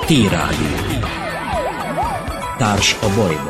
T-Rádió. Társ a bajban.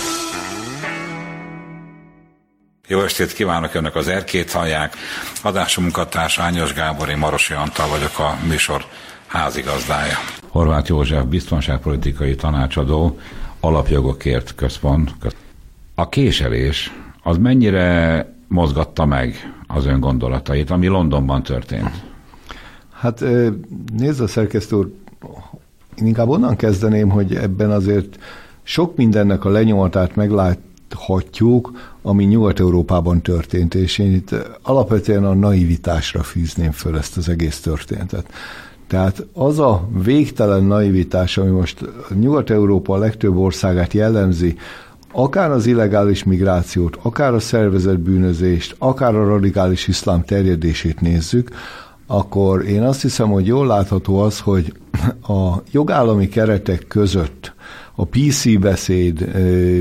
Jó estét kívánok, önök az Erkét hallják. Adásom munkatárs Ányos Gábor, én Marosi Antal vagyok, a műsor házigazdája. Horváth József, biztonságpolitikai tanácsadó, Alapjogokért Központ. A késelés az mennyire mozgatta meg az ön gondolatait, ami Londonban történt? Hát nézd a szerkesztő úr, én inkább onnan kezdeném, hogy ebben azért sok mindennek a lenyomatát megláthatjuk, ami Nyugat-Európában történt, és én itt alapvetően a naivitásra fűzném föl ezt az egész történetet. Tehát az a végtelen naivitás, ami most Nyugat-Európa legtöbb országát jellemzi, akár az illegális migrációt, akár a szervezett bűnözést, akár a radikális iszlám terjedését nézzük, akkor én azt hiszem, hogy jól látható az, hogy a jogállami keretek között a PC beszéd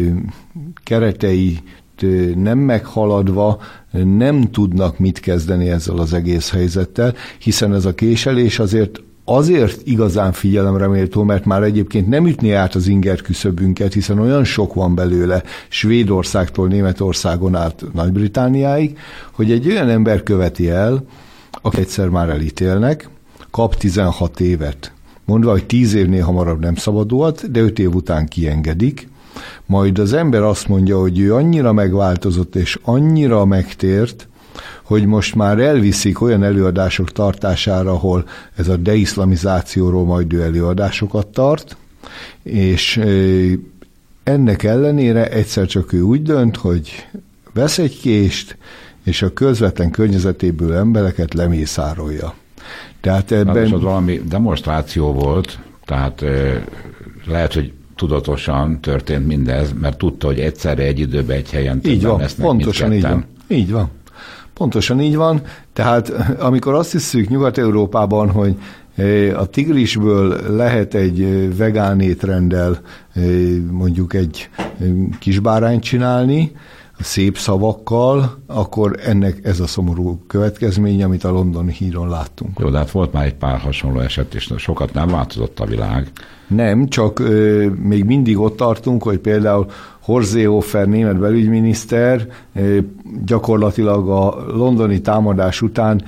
kereteit nem meghaladva nem tudnak mit kezdeni ezzel az egész helyzettel, hiszen ez a késelés azért igazán figyelemre méltó, mert már egyébként nem ütné át az inger küszöbünket, hiszen olyan sok van belőle Svédországtól Németországon át Nagy-Britanniáig, hogy egy olyan ember követi el, aki egyszer már elítélnek, kap 16 évet, mondva, hogy 10 évnél hamarabb nem szabadulhat, de 5 év után kiengedik, majd az ember azt mondja, hogy ő annyira megváltozott és annyira megtért, hogy most már elviszik olyan előadások tartására, ahol ez a deiszlamizációról majd ő előadásokat tart, és ennek ellenére egyszer csak ő úgy dönt, hogy vesz egy kést, és a közvetlen környezetéből embereket lemészárolja. Tehát ebben... Az valami demonstráció volt, tehát lehet, hogy tudatosan történt mindez, mert tudta, hogy egyszerre egy időben egy helyen többen lesznek. Pontosan így van. Így van. Pontosan így van. Tehát amikor azt hiszük Nyugat-Európában, hogy a tigrisből lehet egy vegán étrenddel mondjuk egy kisbárányt csinálni, szép szavakkal, akkor ennek ez a szomorú következménye, amit a londoni híron láttunk. Jó, de hát volt már egy pár hasonló eset, és sokat nem változott a világ. Nem, csak még mindig ott tartunk, hogy például Horst Seehofer német belügyminiszter gyakorlatilag a londoni támadás után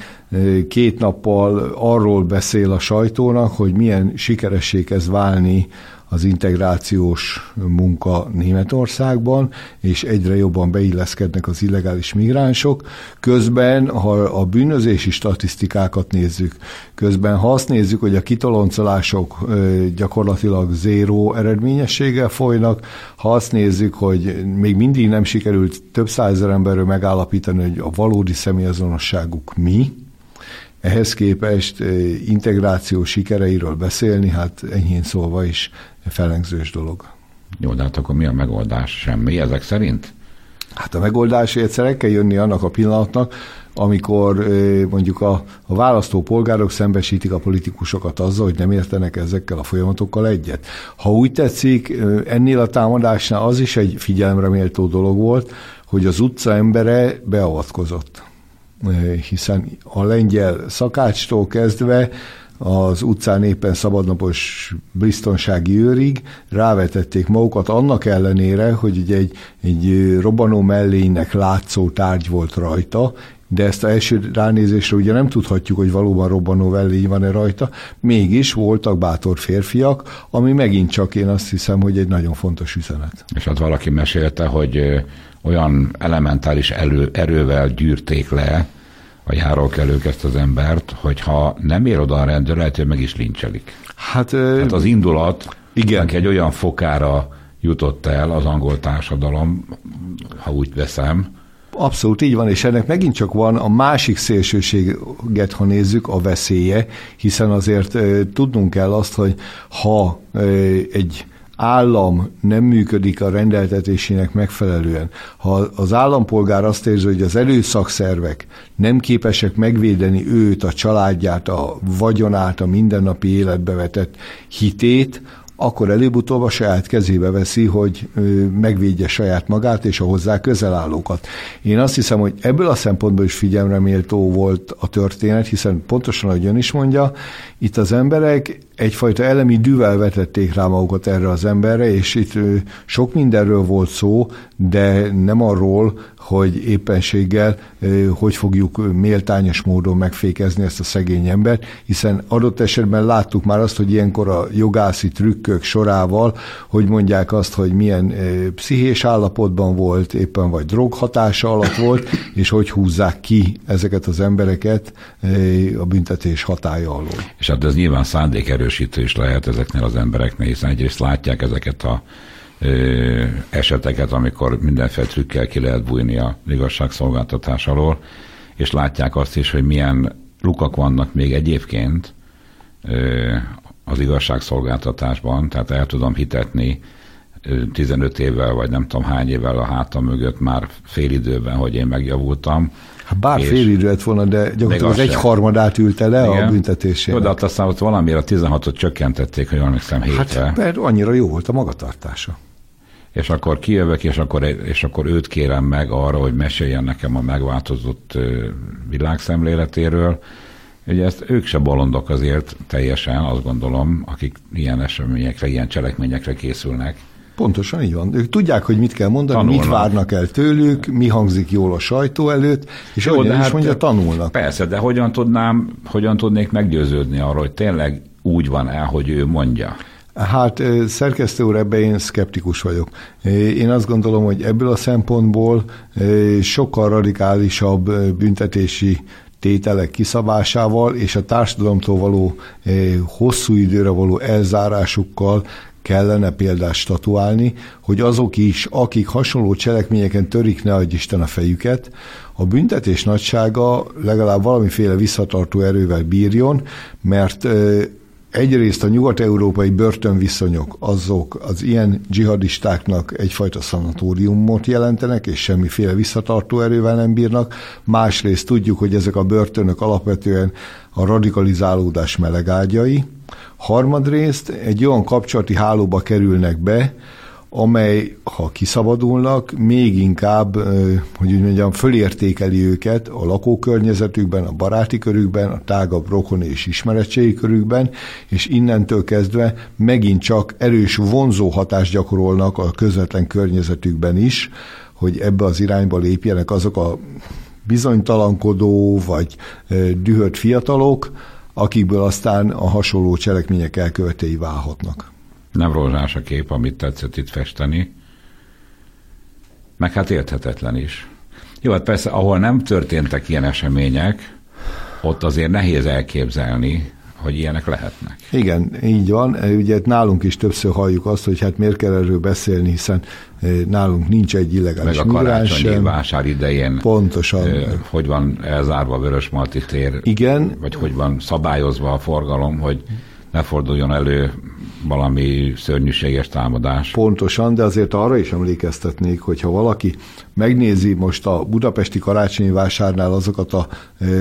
2 nappal arról beszél a sajtónak, hogy milyen sikeressé kezd válni az integrációs munka Németországban, és egyre jobban beilleszkednek az illegális migránsok. Közben, ha a bűnözési statisztikákat nézzük, közben, ha azt nézzük, hogy a kitoloncolások gyakorlatilag zéró eredményességgel folynak, ha azt nézzük, hogy még mindig nem sikerült több százezer emberről megállapítani, hogy a valódi személyazonosságuk mi, ehhez képest integráció sikereiről beszélni, hát enyhén szólva is felengzős dolog. Jó, de hát akkor mi a megoldás? Semmi ezek szerint? Hát a megoldásért egyszer el kell jönni annak a pillanatnak, amikor mondjuk a választópolgárok szembesítik a politikusokat azzal, hogy nem értenek ezekkel a folyamatokkal egyet. Ha úgy tetszik, ennél a támadásnál az is egy figyelemre méltó dolog volt, hogy az utca embere beavatkozott. Hiszen a lengyel szakácstól kezdve az utcán éppen szabadnapos biztonsági őrig rávetették magukat annak ellenére, hogy ugye egy robbanó mellénynek látszó tárgy volt rajta, de ezt az első ránézésre ugye nem tudhatjuk, hogy valóban robbanó mellény van-e rajta, mégis voltak bátor férfiak, ami megint csak én azt hiszem, hogy egy nagyon fontos üzenet. És hát valaki mesélte, hogy olyan elementáris erővel gyűrték le a járókelők ezt az embert, hogyha nem ér oda a rendőr, lehet, hogy meg is lincselik. Hát az indulat egy olyan fokára jutott el az angol társadalom, ha úgy veszem. Abszolút így van, és ennek megint csak van a másik szélsőséget, ha nézzük, a veszélye, hiszen azért tudnunk kell azt, hogy ha egy állam nem működik a rendeltetésének megfelelően, ha az állampolgár azt érzi, hogy az erőszakszervek nem képesek megvédeni őt, a családját, a vagyonát, a mindennapi életbe vetett hitét, akkor előbb-utóbb a saját kezébe veszi, hogy megvédje saját magát és a hozzá közel állókat. Én azt hiszem, hogy ebből a szempontból is figyelemre méltó volt a történet, hiszen pontosan, ahogy ön is mondja, itt az emberek egyfajta elemi dűvel vetették rá magukat erre az emberre, és itt sok mindenről volt szó, de nem arról, hogy éppenséggel hogy fogjuk méltányos módon megfékezni ezt a szegény embert, hiszen adott esetben láttuk már azt, hogy ilyenkor a jogászi trükkök sorával, hogy mondják azt, hogy milyen pszichés állapotban volt, éppen vagy droghatása alatt volt, és hogy húzzák ki ezeket az embereket a büntetés hatálya alól. És hát ez nyilván szándékerősítő is lehet ezeknél az embereknél, hiszen egyrészt látják ezeket a eseteket, amikor mindenféle trükkel ki lehet bújni a igazságszolgáltatás alól, és látják azt is, hogy milyen lukak vannak még egyébként az igazságszolgáltatásban, tehát el tudom hitetni 15 évvel, vagy nem tudom hány évvel a hátam mögött már félidőben, hogy én megjavultam. Bár félidő lett volna, de gyakorlatilag az egyharmadát ülte le a büntetésének. De hát aztán ott valamire a 16-ot csökkentették, hogy jól emlékszem 7-re. Hát mert annyira jó volt a magatartása. És akkor kijövök, és akkor őt kérem meg arra, hogy meséljen nekem a megváltozott világszemléletéről. Ugye ezt ők se bolondok azért teljesen, azt gondolom, akik ilyen eseményekre, ilyen cselekményekre készülnek. Pontosan így van. Ők tudják, hogy mit kell mondani, tanulnak. Mit várnak el tőlük, mi hangzik jól a sajtó előtt, és ahogy is mondja, tanulnak. Persze, de hogyan tudnék meggyőződni arról, hogy tényleg úgy van el, hogy ő mondja? Hát szerkesztő úr, ebben én szkeptikus vagyok. Én azt gondolom, hogy ebből a szempontból sokkal radikálisabb büntetési tételek kiszabásával és a társadalomtól való hosszú időre való elzárásukkal kellene példát statuálni, hogy azok is, akik hasonló cselekményeken törik, ne adj Isten a fejüket, a büntetés nagysága legalább valamiféle visszatartó erővel bírjon, mert egyrészt a nyugat-európai börtönviszonyok azok az ilyen dzsihadistáknak egyfajta szanatóriumot jelentenek, és semmiféle visszatartó erővel nem bírnak. Másrészt tudjuk, hogy ezek a börtönök alapvetően a radikalizálódás melegágyai. Harmadrészt egy olyan kapcsolati hálóba kerülnek be, amely, ha kiszabadulnak, még inkább, hogy úgy mondjam, fölértékeli őket a lakókörnyezetükben, a baráti körükben, a tágabb rokoni és ismeretségi körükben, és innentől kezdve megint csak erős vonzó hatást gyakorolnak a közvetlen környezetükben is, hogy ebbe az irányba lépjenek azok a bizonytalankodó vagy dühött fiatalok, akikből aztán a hasonló cselekmények elkövetői válhatnak. Nem rózsás a kép, amit tetszett itt festeni, meg hát érthetetlen is. Jó, hát persze, ahol nem történtek ilyen események, ott azért nehéz elképzelni, hogy ilyenek lehetnek. Igen, így van. Ugye nálunk is többször halljuk azt, hogy hát miért kell erről beszélni, hiszen nálunk nincs egy illegális meg a karácsonyi vásár idején. Pontosan. Hogy van elzárva a Vörösmarty tér. Igen. Vagy hogy van szabályozva a forgalom, hogy ne forduljon elő valami szörnyűséges támadás. Pontosan, de azért arra is emlékeztetnék, hogyha valaki megnézi most a budapesti karácsonyi vásárnál azokat a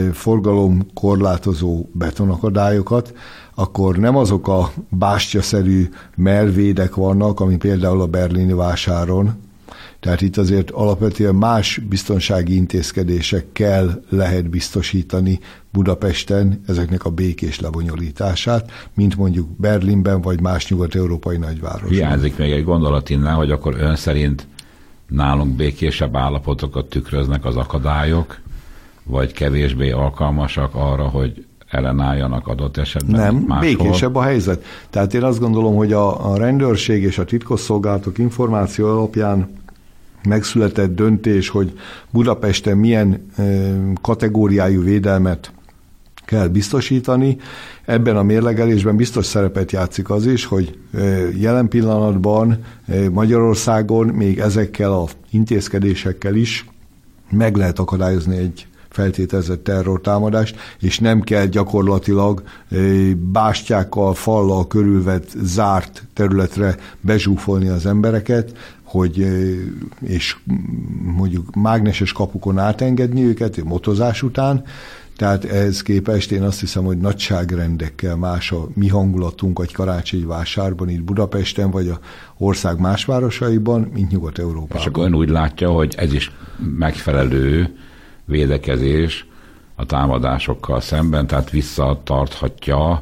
forgalomkorlátozó betonakadályokat, akkor nem azok a bástyaszerű mellvédek vannak, ami például a berlini vásáron. Tehát itt azért alapvetően más biztonsági intézkedésekkel lehet biztosítani Budapesten ezeknek a békés lebonyolítását, mint mondjuk Berlinben vagy más nyugat-európai nagyvárosban. Hiányzik még egy gondolat innen, hogy akkor ön szerint nálunk békésebb állapotokat tükröznek az akadályok, vagy kevésbé alkalmasak arra, hogy ellenálljanak adott esetben? Nem, máshol. Békésebb a helyzet. Tehát én azt gondolom, hogy a rendőrség és a titkosszolgálatok információ alapján megszületett döntés, hogy Budapesten milyen kategóriájú védelmet kell biztosítani. Ebben a mérlegelésben biztos szerepet játszik az is, hogy jelen pillanatban Magyarországon még ezekkel az intézkedésekkel is meg lehet akadályozni egy feltételezett terrortámadást, és nem kell gyakorlatilag bástyákkal, fallal körülvett zárt területre bezsúfolni az embereket, hogy, és mondjuk mágneses kapukon átengedni őket motozás után. Tehát ehhez képest én azt hiszem, hogy nagyságrendekkel más a mi hangulatunk egy karácsonyi vásárban itt Budapesten, vagy a ország más városaiban, mint Nyugat-Európában. És akkor ön úgy látja, hogy ez is megfelelő védekezés a támadásokkal szemben, tehát visszatarthatja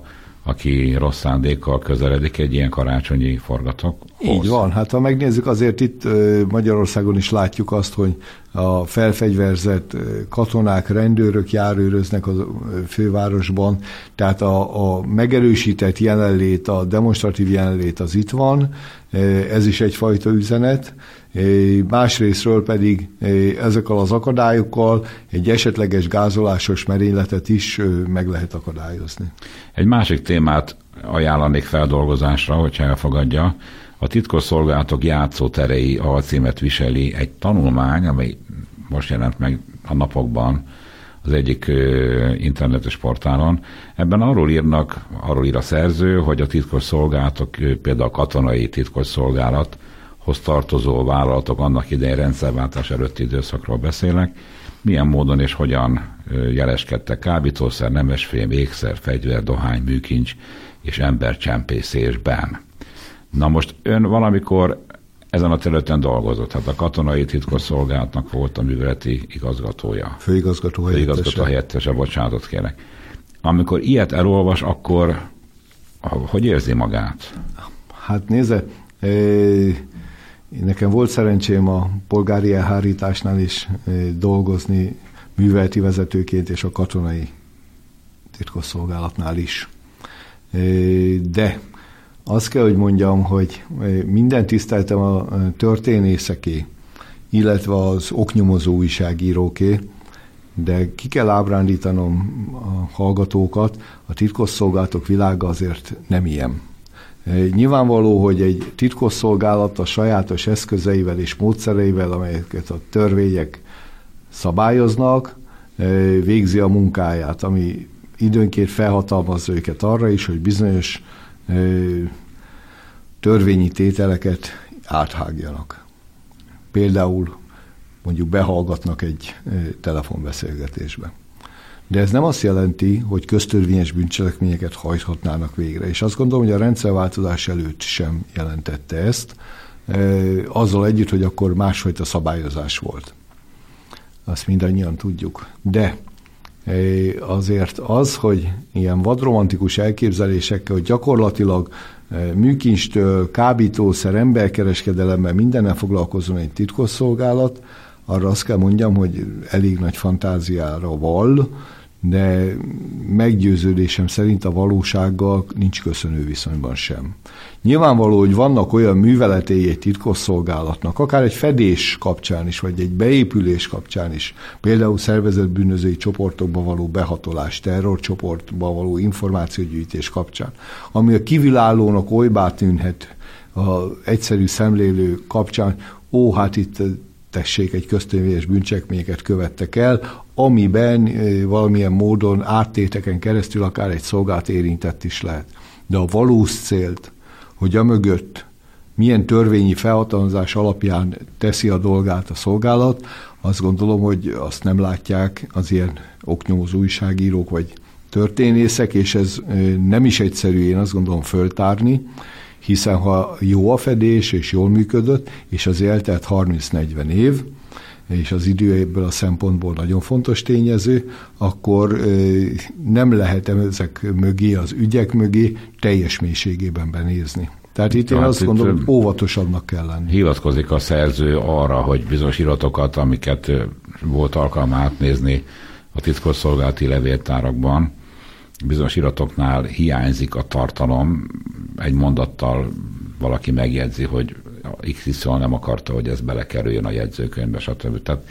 aki rossz szándékkal közeledik egy ilyen karácsonyi forgatókhoz. Így van, hát ha megnézzük, azért itt Magyarországon is látjuk azt, hogy a felfegyverzett katonák, rendőrök járőröznek a fővárosban, tehát a megerősített jelenlét, a demonstratív jelenlét az itt van, ez is egyfajta üzenet. Másrésztről pedig ezekkel az akadályokkal egy esetleges gázolásos merényletet is meg lehet akadályozni. Egy másik témát ajánlanék feldolgozásra, hogyha elfogadja. A titkosszolgálatok játszóterei alcímet viseli egy tanulmány, amely most jelent meg a napokban az egyik internetes portálon. Ebben arról ír a szerző, hogy a titkosszolgálatok, például a katonai titkosszolgálathoz tartozó vállalatok, annak idején rendszerváltás előtti időszakról beszélek, milyen módon és hogyan jeleskedtek kábítószer, nemesfém, ékszer, fegyver, dohány, műkincs és embercsempészésben. Na most ön valamikor ezen a területen dolgozott, hát a katonai titkosszolgálatnak volt a műveleti igazgatója. Főigazgató helyettese, bocsánatot kérek. Amikor ilyet elolvas, akkor hogy érzi magát? Hát nézze, nekem volt szerencsém a polgári elhárításnál is dolgozni műveleti vezetőként, és a katonai titkosszolgálatnál is. De azt kell, hogy mondjam, hogy minden tiszteltem a történészeké, illetve az oknyomozó újságíróké, de ki kell ábrándítanom a hallgatókat, a titkosszolgálatok világa azért nem ilyen. Nyilvánvaló, hogy egy titkosszolgálat a sajátos eszközeivel és módszereivel, amelyeket a törvények szabályoznak, végzi a munkáját, ami időnként felhatalmazza őket arra is, hogy bizonyos törvényi tételeket áthágjanak. Például mondjuk behallgatnak egy telefonbeszélgetésbe. De ez nem azt jelenti, hogy köztörvényes bűncselekményeket hajthatnának végre. És azt gondolom, hogy a rendszerváltozás előtt sem jelentette ezt, azzal együtt, hogy akkor másfajta szabályozás volt. Azt mindannyian tudjuk. De azért az, hogy ilyen vadromantikus elképzelésekkel, hogy gyakorlatilag műkincstől, kábítószer, emberkereskedelemmel mindennel foglalkozon egy titkosszolgálat, arra azt kell mondjam, hogy elég nagy fantáziára val, de meggyőződésem szerint a valósággal nincs köszönő viszonyban sem. Nyilvánvaló, hogy vannak olyan műveletei egy titkosszolgálatnak, akár egy fedés kapcsán is, vagy egy beépülés kapcsán is, például szervezett bűnözői csoportokba való behatolás, terrorcsoportba való információgyűjtés kapcsán, ami a kívülállónak olybá tűnhet az egyszerű szemlélő kapcsán, hát itt tessék, egy köztörvényes bűncselekményeket követtek el, amiben valamilyen módon áttéteken keresztül akár egy szolgált érintett is lehet. De a valós célt, hogy amögött milyen törvényi felhatalmazás alapján teszi a dolgát a szolgálat, azt gondolom, hogy azt nem látják az ilyen oknyomozó újságírók vagy történészek, és ez nem is egyszerű, én azt gondolom, föltárni, hiszen ha jó a fedés, és jól működött, és az eltelt 30-40 év, és az idő ebből a szempontból nagyon fontos tényező, akkor nem lehet ezek mögé, az ügyek mögé teljes mélységében benézni. Tehát itt én azt gondolom, hogy óvatosabbnak kell lenni. Hivatkozik a szerző arra, hogy bizonyos iratokat, amiket volt alkalma átnézni a titkosszolgálati levéltárakban, bizonyos iratoknál hiányzik a tartalom, egy mondattal valaki megjegyzi, hogy XY nem akarta, hogy ez belekerüljön a jegyzőkönyvbe, stb. Tehát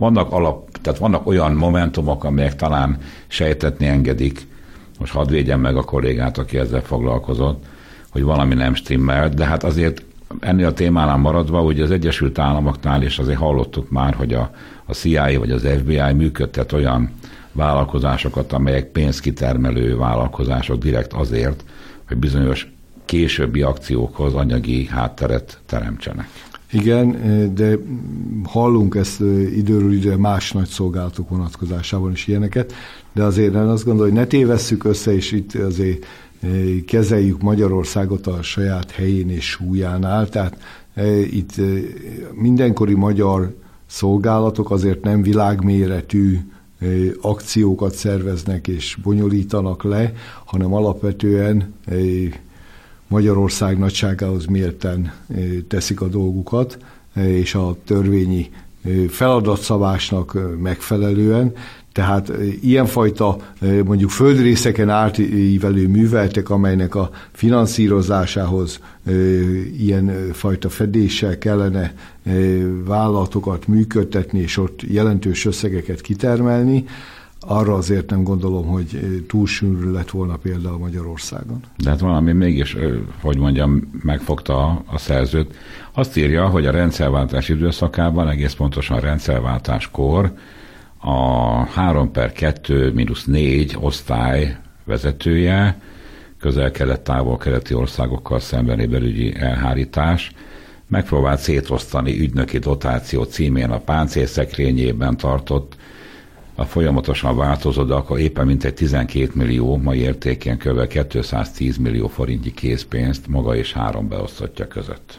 vannak olyan momentumok, amelyek talán sejtetni engedik, most hadd védjem meg a kollégát, aki ezzel foglalkozott, hogy valami nem stimmel, de hát azért ennél a témánál maradva, ugye az Egyesült Államoknál is azért hallottuk már, hogy a CIA vagy az FBI működtet olyan vállalkozásokat, amelyek pénzkitermelő vállalkozások direkt azért, hogy bizonyos későbbi akciókhoz anyagi hátteret teremtsenek. Igen, de hallunk ezt időről időre más nagy szolgálatok vonatkozásában is ilyeneket, de azért én azt gondolom, hogy ne tévesszük össze, és itt azért kezeljük Magyarországot a saját helyén és súlyánál, tehát itt mindenkori magyar szolgálatok azért nem világméretű akciókat szerveznek és bonyolítanak le, hanem alapvetően Magyarország nagyságához mérten teszik a dolgukat, és a törvényi feladatszabásnak megfelelően. Tehát ilyenfajta mondjuk földrészeken átívelő műveletek, amelynek a finanszírozásához ilyen fajta fedéssel kellene vállalatokat működtetni, és ott jelentős összegeket kitermelni, arra azért nem gondolom, hogy túl sűrű lett volna például Magyarországon. De hát valami mégis, hogy mondjam, megfogta a szerzőt. Azt írja, hogy a rendszerváltás időszakában, egész pontosan a rendszerváltáskor a 3/2-4 osztály vezetője, közel-kelet, távol-keleti országokkal szembeni belügyi elhárítás megpróbált szétosztani ügynöki dotáció címén a páncélszekrényében tartott, a folyamatosan változó, de akkor éppen mintegy 12 millió, mai értékén kb. 210 millió forintnyi készpénzt maga és 3 beosztottja között.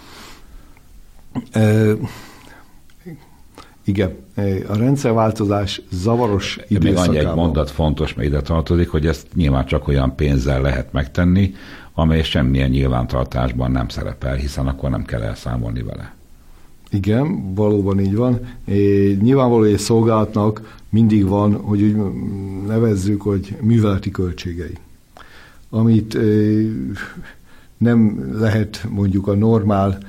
Igen, a rendszerváltozás zavaros időszakában. Még annyi egy mondat fontos, mert ide tartozik, hogy ezt nyilván csak olyan pénzzel lehet megtenni, amely semmilyen nyilvántartásban nem szerepel, hiszen akkor nem kell elszámolni vele. Igen, valóban így van. Nyilvánvaló, hogy egy szolgálatnak mindig van, hogy úgy nevezzük, hogy műveleti költségei, amit nem lehet mondjuk a normál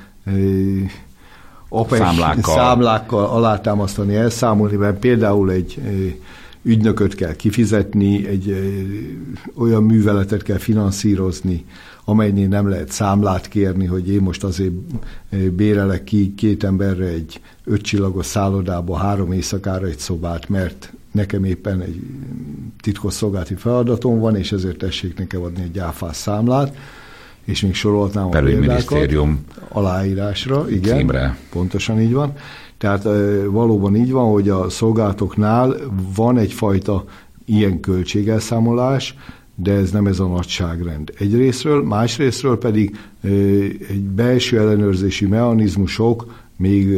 számlákkal alátámasztani, elszámolni, mert például egy ügynököt kell kifizetni, egy olyan műveletet kell finanszírozni, amelynél nem lehet számlát kérni, hogy én most azért bérelek ki 2 emberre egy 5 csillagos szállodába 3 éjszakára egy szobát, mert nekem éppen egy titkosszolgálati feladatom van, és ezért tessék nekem adni egy áfás számlát, és még sorolhatnám a példákat aláírásra, igen, címre. Pontosan így van. Tehát valóban így van, hogy a szolgálatoknál van egyfajta ilyen költségelszámolás, de ez nem ez a nagyságrend. Egyrészről, másrészről pedig egy belső ellenőrzési mechanizmusok még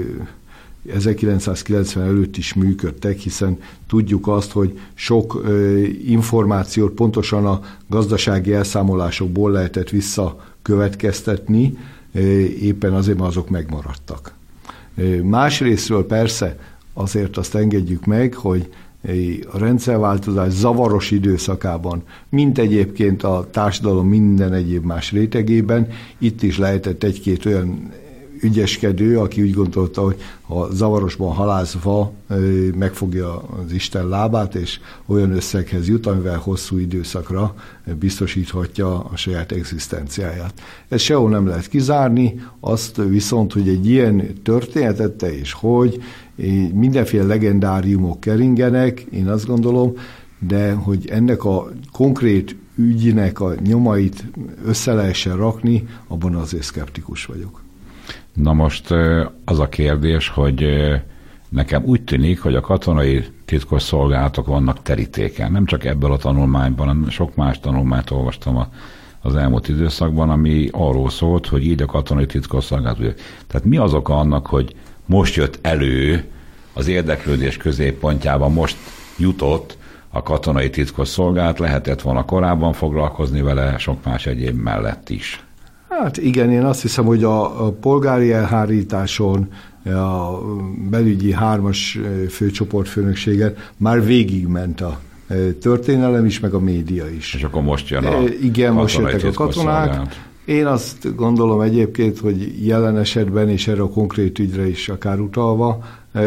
1990 előtt is működtek, hiszen tudjuk azt, hogy sok információt pontosan a gazdasági elszámolásokból lehetett visszakövetkeztetni, éppen azért, mert azok megmaradtak. Másrészről persze azért azt engedjük meg, hogy a rendszerváltozás zavaros időszakában, mint egyébként a társadalom minden egyéb más rétegében, itt is lehetett egy-két olyan ügyeskedő, aki úgy gondolta, hogy ha zavarosban halászva megfogja az Isten lábát, és olyan összeghez jut, amivel hosszú időszakra biztosíthatja a saját egzisztenciáját. Ezt sehol nem lehet kizárni, azt viszont, hogy egy ilyen történetet és hogy mindenféle legendáriumok keringenek, én azt gondolom, de hogy ennek a konkrét ügynek a nyomait össze lehessen rakni, abban azért szkeptikus vagyok. Na most az a kérdés, hogy nekem úgy tűnik, hogy a katonai titkos szolgálatok vannak terítéken. Nem csak ebből a tanulmányban, hanem sok más tanulmányt olvastam az elmúlt időszakban, ami arról szólt, hogy így a katonai titkos szolgálat. Tehát mi az oka annak, hogy most jött elő az érdeklődés középpontjában, most jutott a katonai titkos szolgálat, lehetett volna korábban foglalkozni vele, sok más egyéb mellett is. Hát igen, én azt hiszem, hogy a polgári elhárításon a belügyi 3-as főcsoportfőnökségen már végigment a történelem is, meg a média is. És akkor most jön a igen, most jöttek a katonák. Én azt gondolom egyébként, hogy jelen esetben, és erre a konkrét ügyre is akár utalva,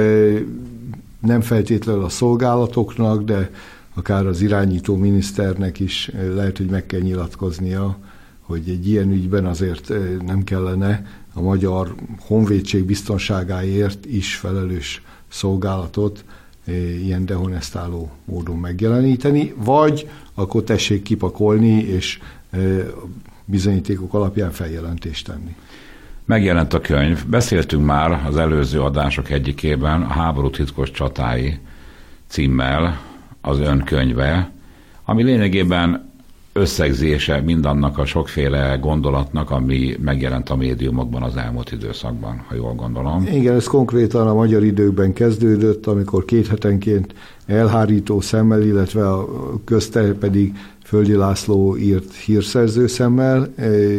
nem feltétlenül a szolgálatoknak, de akár az irányító miniszternek is lehet, hogy meg kell nyilatkoznia, hogy egy ilyen ügyben azért nem kellene a magyar honvédség biztonságáért is felelős szolgálatot ilyen dehonestáló módon megjeleníteni, vagy akkor tessék kipakolni, és bizonyítékok alapján feljelentést tenni. Megjelent a könyv. Beszéltünk már az előző adások egyikében a Háború titkos csatái címmel az ön könyve, ami lényegében összegzése mindannak a sokféle gondolatnak, ami megjelent a médiumokban az elmúlt időszakban, ha jól gondolom. Igen, ez konkrétan a Magyar Időkben kezdődött, amikor 2 hetenként elhárító szemmel, illetve a közte pedig Földi László írt hírszerző szemmel,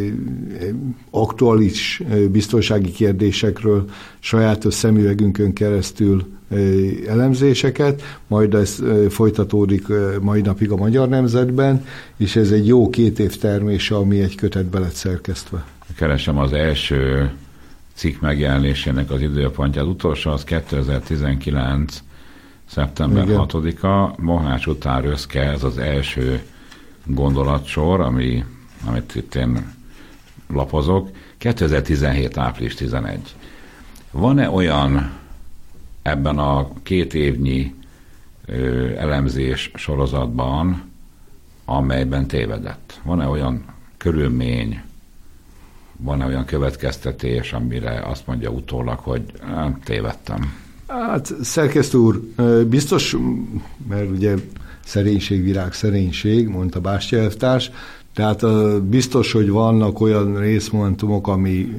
aktuális biztonsági kérdésekről sajátos szemüvegünkön keresztül elemzéseket, majd ez folytatódik mai napig a Magyar Nemzetben, és ez egy jó 2 év termése, ami egy kötetbe lett szerkesztve. Keresem az első cikk megjelenésének az időpontját. Utolsó az 2019. szeptember 6-a, Mohács után Röszke, ez az első gondolatsor, amit itt én lapozok, 2017. április 11. Van-e olyan ebben a 2 évnyi elemzés sorozatban, amelyben tévedett? Van-e olyan körülmény, van-e olyan következtetés, amire azt mondja utólag, hogy tévedtem? Hát szerkesztő úr, biztos, mert ugye szerénység, virág, szerénység, mondta Bástya elvtárs, tehát biztos, hogy vannak olyan részmomentumok, ami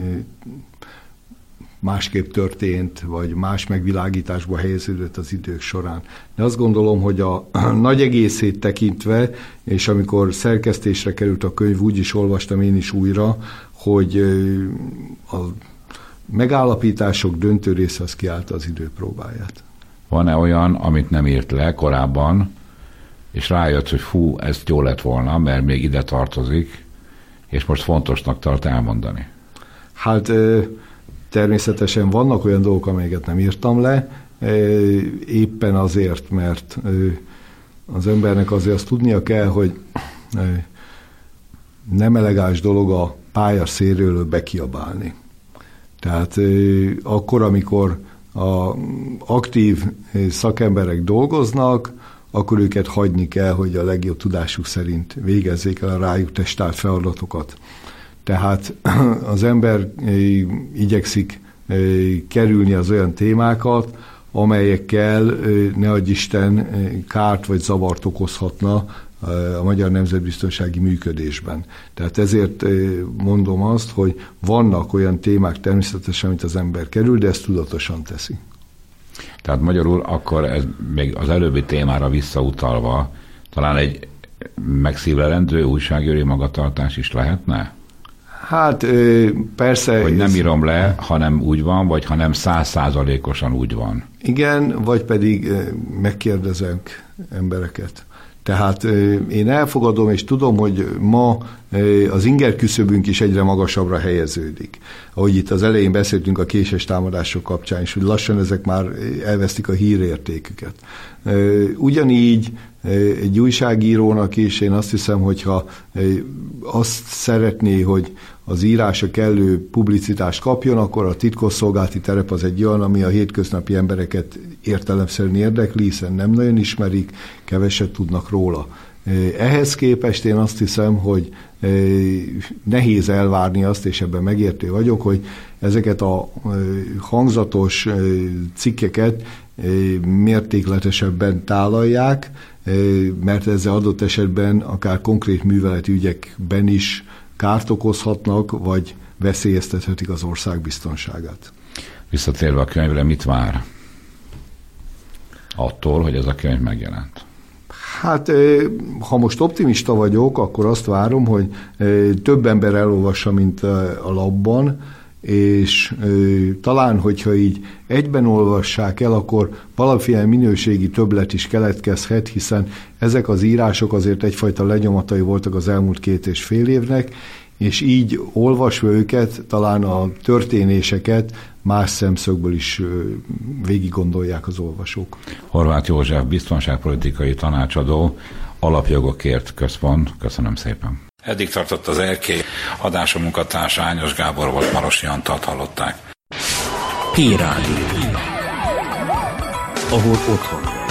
másképp történt, vagy más megvilágításba helyeződött az idők során. De azt gondolom, hogy a nagy egészét tekintve, és amikor szerkesztésre került a könyv, úgy is olvastam én is újra, hogy a megállapítások döntő része az kiállta az idő próbáját. Van-e olyan, amit nem írt le korábban, és rájött, hogy fú, ez jó lett volna, mert még ide tartozik, és most fontosnak tart elmondani? Hát természetesen vannak olyan dolgok, amelyeket nem írtam le, éppen azért, mert az embernek azért azt tudnia kell, hogy nem elegáns dolog a pálya szélről bekiabálni. Tehát akkor, amikor a aktív szakemberek dolgoznak, akkor őket hagyni kell, hogy a legjobb tudásuk szerint végezzék el a rájuk testált feladatokat. Tehát az ember igyekszik kerülni az olyan témákat, amelyekkel ne adj Isten kárt vagy zavart okozhatna a magyar nemzetbiztonsági működésben. Tehát ezért mondom azt, hogy vannak olyan témák természetesen, amit az ember kerül, de ezt tudatosan teszi. Tehát magyarul akkor ez még az előbbi témára visszautalva talán egy megszívlelendő újságírói magatartás is lehetne? Hát persze. Hogy nem írom le, hanem úgy van, vagy hanem 100%-osan úgy van. Igen, vagy pedig megkérdezek embereket. Tehát én elfogadom, és tudom, hogy ma az inger küszöbünk is egyre magasabbra helyeződik. Ahogy itt az elején beszéltünk a késes támadások kapcsán is, hogy lassan ezek már elvesztik a hírértéküket. Ugyanígy egy újságírónak is én azt hiszem, hogyha azt szeretné, hogy az írása kellő publicitást kapjon, akkor a titkosszolgálati terep az egy olyan, ami a hétköznapi embereket értelemszerűen érdekli, hiszen nem nagyon ismerik, keveset tudnak róla. Ehhez képest én azt hiszem, hogy nehéz elvárni azt, és ebben megértő vagyok, hogy ezeket a hangzatos cikkeket mértékletesebben tálalják, mert ezzel adott esetben akár konkrét műveleti ügyekben is kárt okozhatnak, vagy veszélyeztethetik az ország biztonságát. Visszatérve a könyvre, mit vár attól, hogy ez a könyv megjelent? Hát, ha most optimista vagyok, akkor azt várom, hogy több ember elolvassa, mint a labban, és talán, hogyha így egyben olvassák el, akkor valamilyen minőségi többlet is keletkezhet, hiszen ezek az írások azért egyfajta lenyomatai voltak az elmúlt 2,5 évnek, és így olvasva őket, talán a történéseket más szemszögből is végig gondolják az olvasók. Horváth József, biztonságpolitikai tanácsadó, Alapjogokért Központ. Köszönöm szépen. Eddig tartott az Erkély, adása munkatársa Ányos Gábor volt, Marosi Antalt hallották. P-Rádió, ahol otthon.